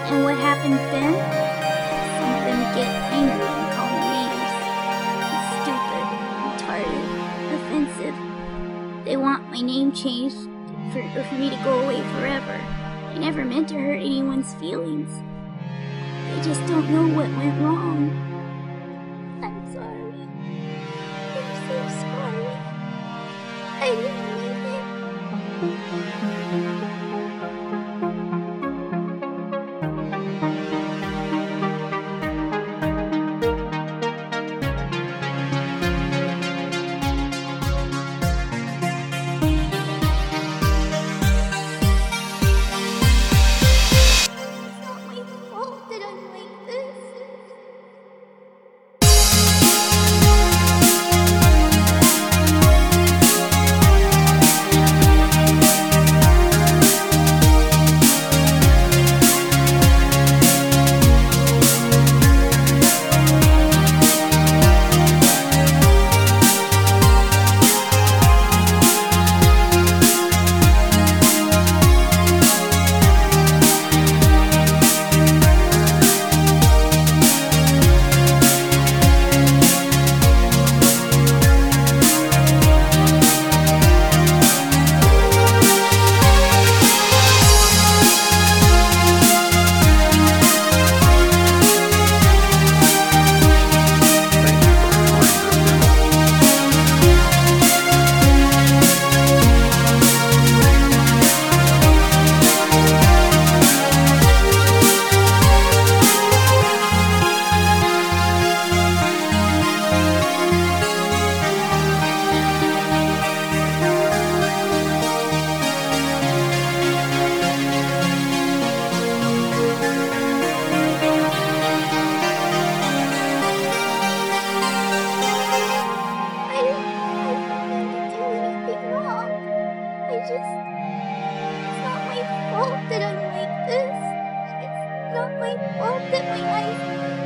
And what happens then? Some of them get angry and call me names. Stupid, retarded, offensive. They want my name changed for me to go away forever. I never meant to hurt anyone's feelings. They just don't know what went wrong. I'm sorry. I'm so sorry. I didn't mean it. It's not my fault that I'm like this. It's not my fault that my eyes